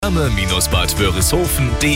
Bad Wörishofen.de.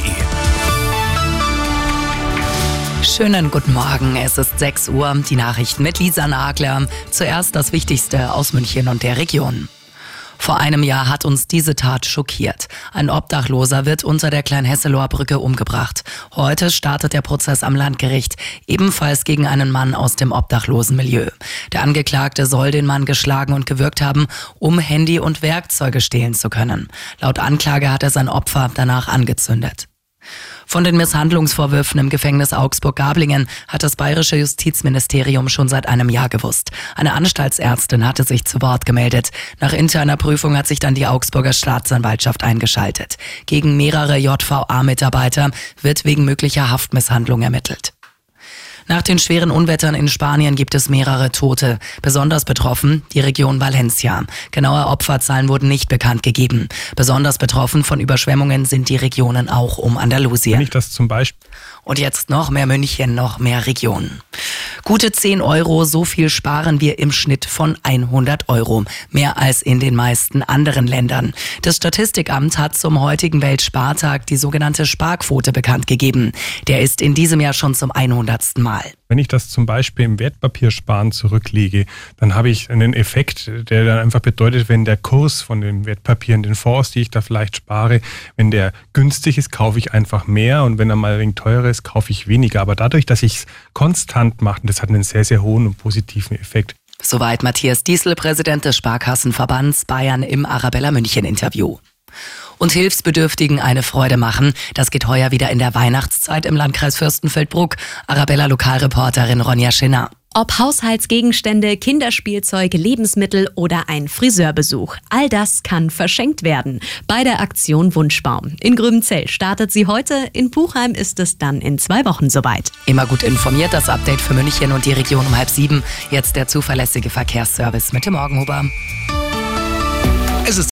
Schönen guten Morgen, es ist 6 Uhr, die Nachrichten mit Lisa Nagler. Zuerst das Wichtigste aus München und der Region. Vor einem Jahr hat uns diese Tat schockiert. Ein Obdachloser wird unter der Kleinhesseloher Brücke umgebracht. Heute startet der Prozess am Landgericht, ebenfalls gegen einen Mann aus dem Obdachlosenmilieu. Der Angeklagte soll den Mann geschlagen und gewürgt haben, um Handy und Werkzeuge stehlen zu können. Laut Anklage hat er sein Opfer danach angezündet. Von den Misshandlungsvorwürfen im Gefängnis Augsburg-Gablingen hat das bayerische Justizministerium schon seit einem Jahr gewusst. Eine Anstaltsärztin hatte sich zu Wort gemeldet. Nach interner Prüfung hat sich dann die Augsburger Staatsanwaltschaft eingeschaltet. Gegen mehrere JVA-Mitarbeiter wird wegen möglicher Haftmisshandlung ermittelt. Nach den schweren Unwettern in Spanien gibt es mehrere Tote. Besonders betroffen die Region Valencia. Genaue Opferzahlen wurden nicht bekannt gegeben. Besonders betroffen von Überschwemmungen sind die Regionen auch um Andalusien. Wenn ich das zum Beispiel Und jetzt noch mehr München, noch mehr Regionen. Gute 10 Euro, so viel sparen wir im Schnitt von 100 Euro. Mehr als in den meisten anderen Ländern. Das Statistikamt hat zum heutigen Weltspartag die sogenannte Sparquote bekannt gegeben. Der ist in diesem Jahr schon zum 100. Mal. Wenn ich das zum Beispiel im Wertpapiersparen zurücklege, dann habe ich einen Effekt, der dann einfach bedeutet, wenn der Kurs von den Wertpapieren, den Fonds, die ich da vielleicht spare, wenn der günstig ist, kaufe ich einfach mehr und wenn er mal ein wenig teurer ist, kaufe ich weniger. Aber dadurch, dass ich es konstant mache, das hat einen sehr, sehr hohen und positiven Effekt. Soweit Matthias Diesel, Präsident des Sparkassenverbands Bayern im Arabella München Interview. Und Hilfsbedürftigen eine Freude machen. Das geht heuer wieder in der Weihnachtszeit im Landkreis Fürstenfeldbruck. Arabella-Lokalreporterin Ronja Schinner. Ob Haushaltsgegenstände, Kinderspielzeug, Lebensmittel oder ein Friseurbesuch. All das kann verschenkt werden bei der Aktion Wunschbaum. In Gröbenzell startet sie heute, in Puchheim ist es dann in 2 Wochen soweit. Immer gut informiert, das Update für München und die Region um 6:30. Jetzt der zuverlässige Verkehrsservice mit dem Morgenhuber.